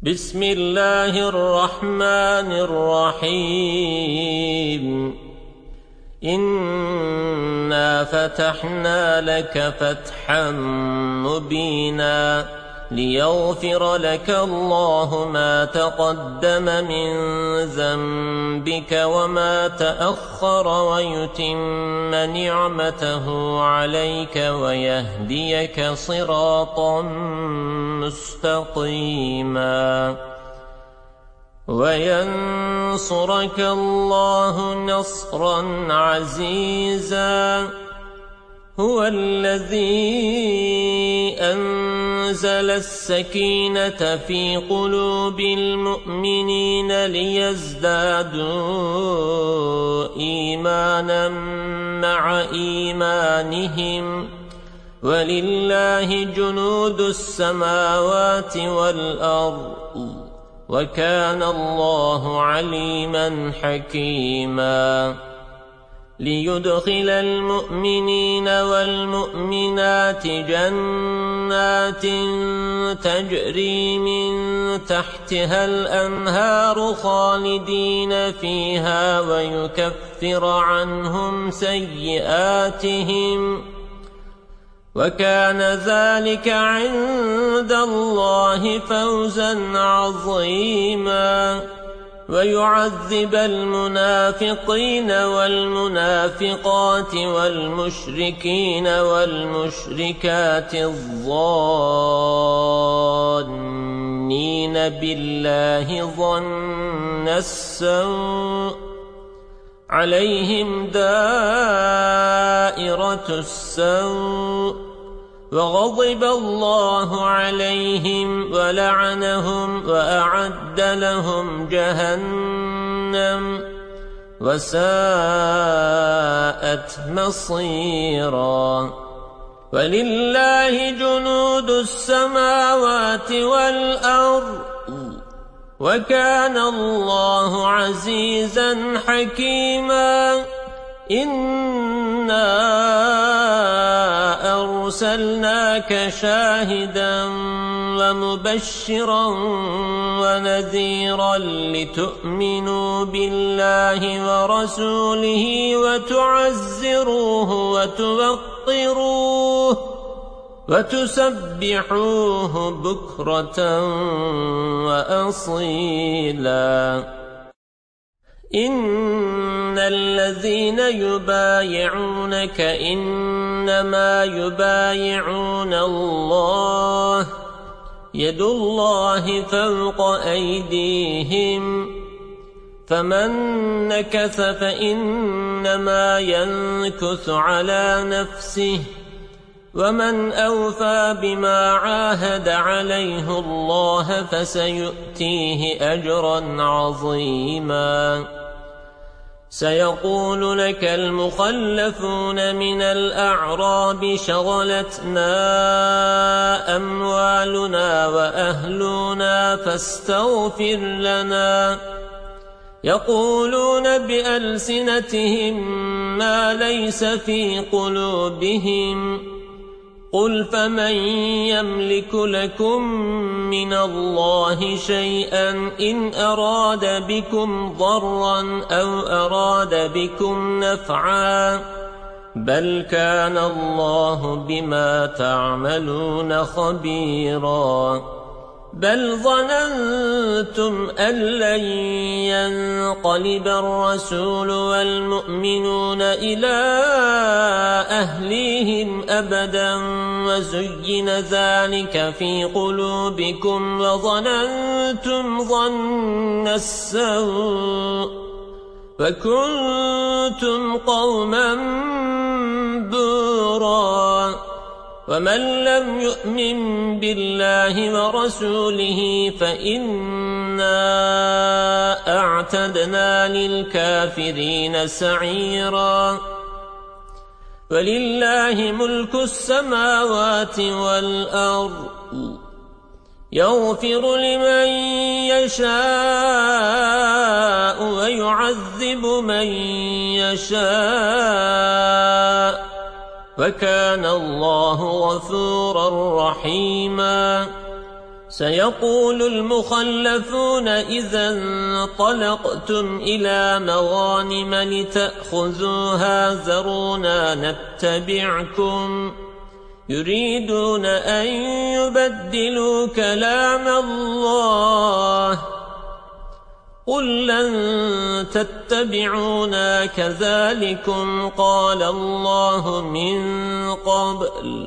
بسم الله الرحمن الرحيم إنا فتحنا لك فتحا مبينا ليغفر لك الله ما تقدم من ذنبك وما تأخر ويتم نعمته عليك ويهديك صراطا مستقيما وينصرك الله نصرا عزيزا هو الذي أنزل السكينة في قلوب المؤمنين ليزدادوا إيمانا مع إيمانهم ولله جنود السماوات والأرض وكان الله عليما حكيما ليدخل المؤمنين والمؤمنات جنات تجري من تحتها الأنهار خالدين فيها ويكفر عنهم سيئاتهم وكان ذلك عند الله فوزا عظيما ويعذب المنافقين والمنافقات والمشركين والمشركات الظانين بالله ظن السوء عليهم دائرة السوء وغضب الله عليهم ولعنهم وأعد لهم جهنم وساءت مصيرا ولله جنود السماوات والأرض وكان الله عزيزا حكيما إنا أرسلناك شاهدا ومبشرا ونذيرا لتؤمنوا بالله ورسوله وتعزروه وتوقروه وتسبحوه بكرة وأصيلا إن الذين يبايعونك إنما يبايعون الله يد الله فوق أيديهم فمن نكث فإنما ينكث على نفسه ومن أوفى بما عاهد عليه الله فسيؤتيه أجرا عظيما سيقول لك المخلفون من الأعراب شغلتنا أموالنا وأهلنا فاستغفر لنا يقولون بألسنتهم ما ليس في قلوبهم قل فمن يملك لكم من الله شيئا إن أراد بكم ضرا أو أراد بكم نفعا بل كان الله بما تعملون خبيرا بل ظننتم أن لن ينقلب الرسول والمؤمنون إلى أهليهم أبدا وزين ذلك في قلوبكم وظننتم ظن السوء وكنتم قوما بورا ومن لم يؤمن بالله ورسوله فإنا أعتدنا للكافرين سعيرا ولله ملك السماوات والأرض يغفر لمن يشاء ويعذب من يشاء وكان الله غفورا رحيما سيقول المخلفون إذا انطلقتم إلى مغانم لتأخذوها ذرونا نتبعكم يريدون أن يبدلوا كلام الله قل لن تتبعونا كذلكم قال الله من قبل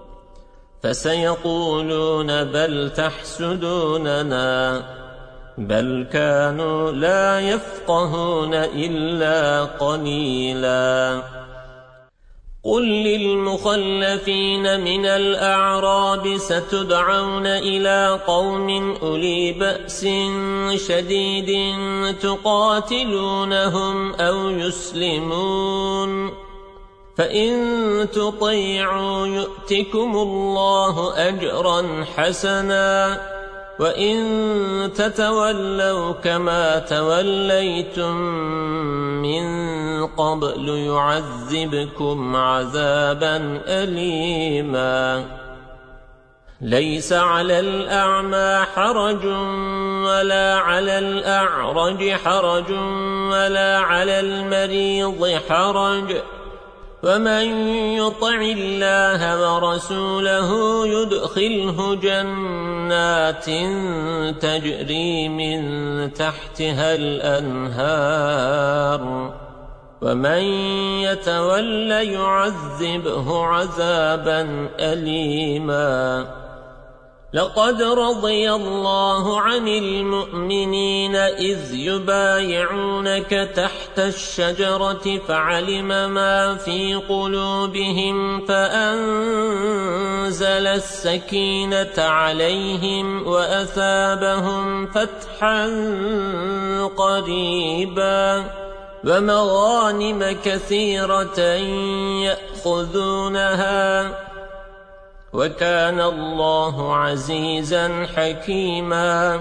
فسيقولون بل تحسدوننا بل كانوا لا يفقهون إلا قليلا قل للمخلفين من الأعراب ستدعون إلى قوم أولي بأس شديد تقاتلونهم أو يسلمون فإن تطيعوا يؤتكم الله أجرا حسنا وإن تتولوا كما توليتم من قبل يعذبكم عذابا أليما ليس على الأعمى حرج ولا على الأعرج حرج ولا على المريض حرج ومن يطع الله ورسوله يدخله جنات تجري من تحتها الأنهار ومن يتول يعذبه عذابا أليما لقد رضي الله عن المؤمنين إذ يبايعونك تحت الشجرة فعلم ما في قلوبهم فأنزل السكينة عليهم وأثابهم فتحا قريبا ومغانم كثيرة يأخذونها وكان الله عزيزا حكيما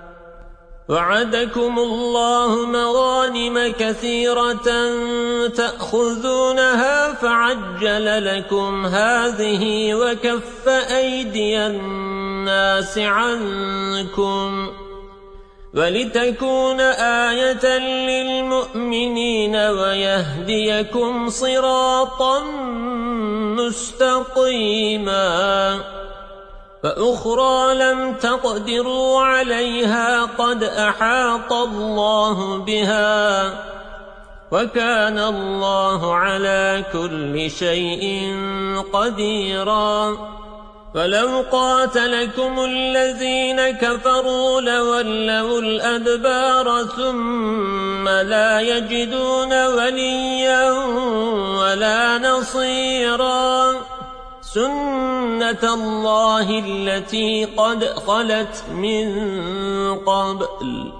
وعدكم الله مغانم كثيرة تأخذونها فعجل لكم هذه وكف أيدي الناس عنكم ولتكون آية للمؤمنين ويهديكم صراطا مستقيما فأخرى لم تقدروا عليها قد أحاط الله بها وكان الله على كل شيء قديرا ولو قاتلكم الذين كفروا لولوا الأدبار ثم لا يجدون وليا ولا نصيرا سنة الله التي قد خلت من قبل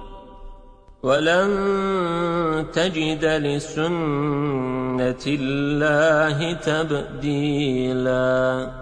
ولن تجد لسنة الله تبديلا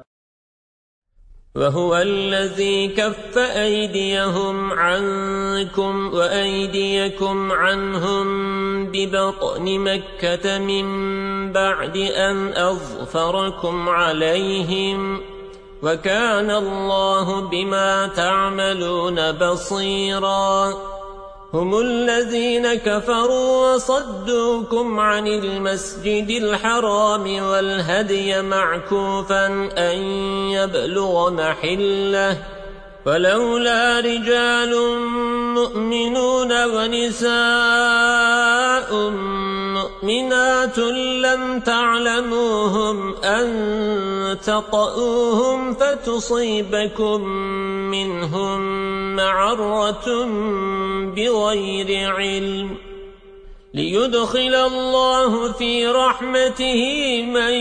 وهو الذي كف أيديهم عنكم وأيديكم عنهم ببطن مكة من بعد أن أظفركم عليهم وكان الله بما تعملون بصيرا هم الذين كفروا وصدوكم عن المسجد الحرام والهدي معكوفا أن يبلغ محله ولولا رجال مؤمنون ونساء مؤمنات لم تعلموهم أن تطؤوهم فتصيبكم منهم معرة بغير علم ليدخل الله في رحمته من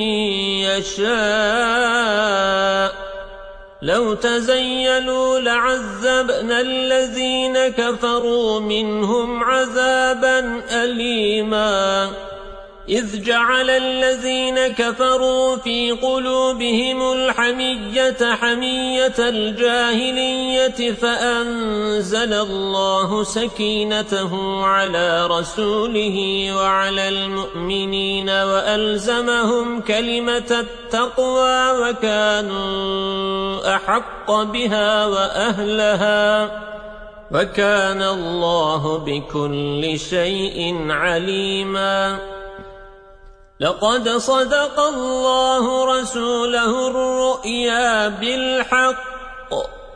يشاء لو تزيلوا لعذبنا الذين كفروا منهم عذابا أليما إذ جعل الذين كفروا في قلوبهم الحمية حمية الجاهلية فأنزل الله سكينته على رسوله وعلى المؤمنين وألزمهم كلمة التقوى وكانوا أحق بها وأهلها وكان الله بكل شيء عليما. لقد صدق الله رسوله الرؤيا بالحق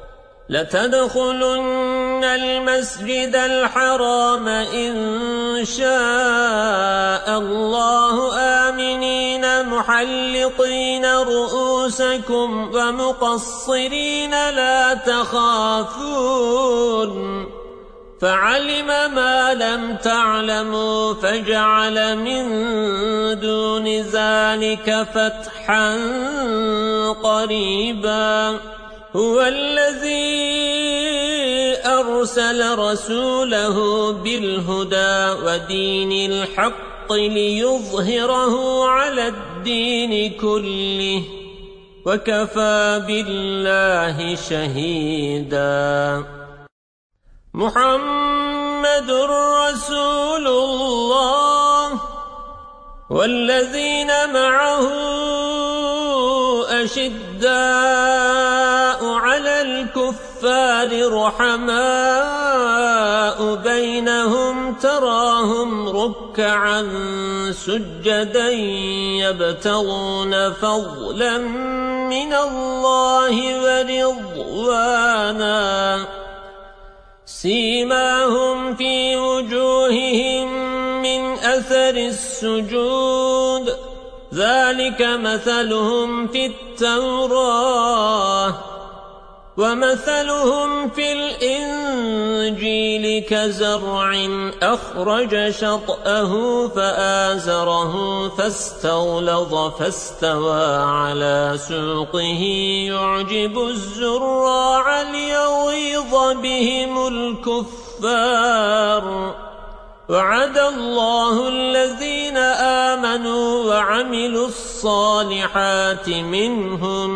لتدخلن المسجد الحرام إن شاء الله آمنين محلقين رؤوسكم ومقصرين لا تخافون فعلم ما لم تعلموا فجعل من دون ذلك فتحا قريبا. هو الذي أرسل رسوله بالهدى ودين الحق ليظهره على الدين كله وكفى بالله شهيدا. محمد رسول الله والذين معه أشداء على الكفار رحماء بينهم تراهم ركعا سجدا يبتغون فضلا من الله ورضوانا سيماهم في وجوههم من أثر السجود ذلك مثلهم في التوراة ومثلهم في الإنجيل كزرع أخرج شطأه فآزره فاستغلظ فاستوى على سوقه يعجب الزراع ليغيظ بهم الكفار. وعد الله الذين آمنوا وعملوا الصالحات منهم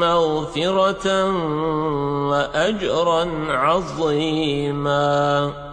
مغفرة وأجرا عظيما.